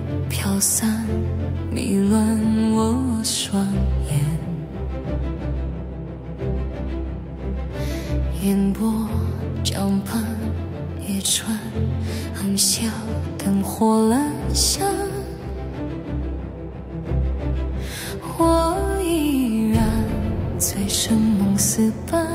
飘散，迷乱我双眼，烟波江畔夜船航下，灯火阑珊，我依然醉生梦死般，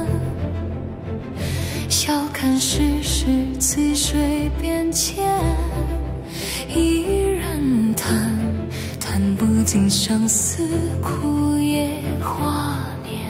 笑看世事似水变迁，依然谈不尽相思苦也华年。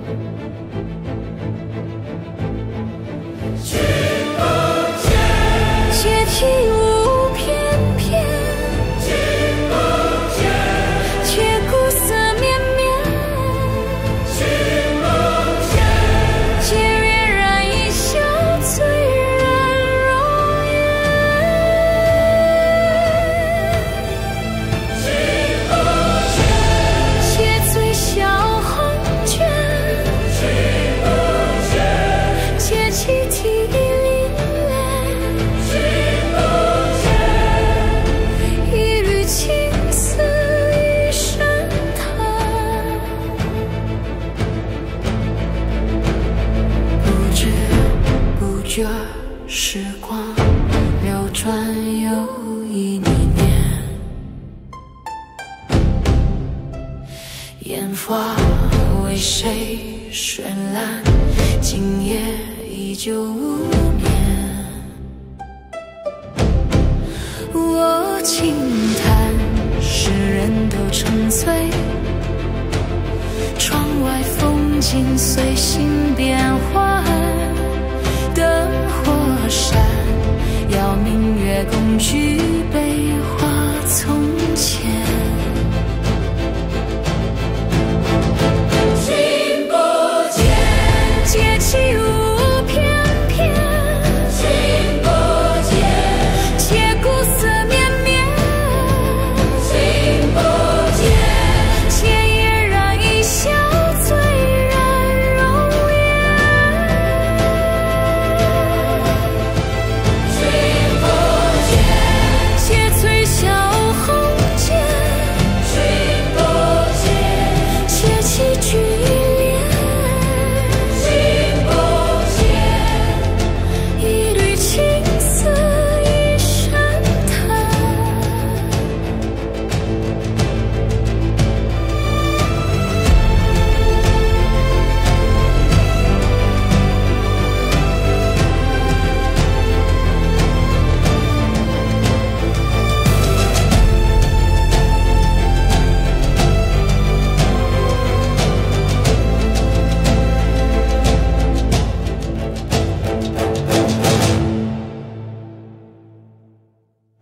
去不见，阶梯路翩翩，去不见，却古色绵绵，去不见，借月染一笑，醉人容颜。去不见，且醉笑横卷，去不见，且泣涕淋漓，去不见，一缕青丝一声叹，不知不觉时光流转又一年，烟花为谁绚烂，今夜依旧无眠。我轻叹世人都沉醉，窗外风景随心变幻，灯火闪，要明月共举杯话从前。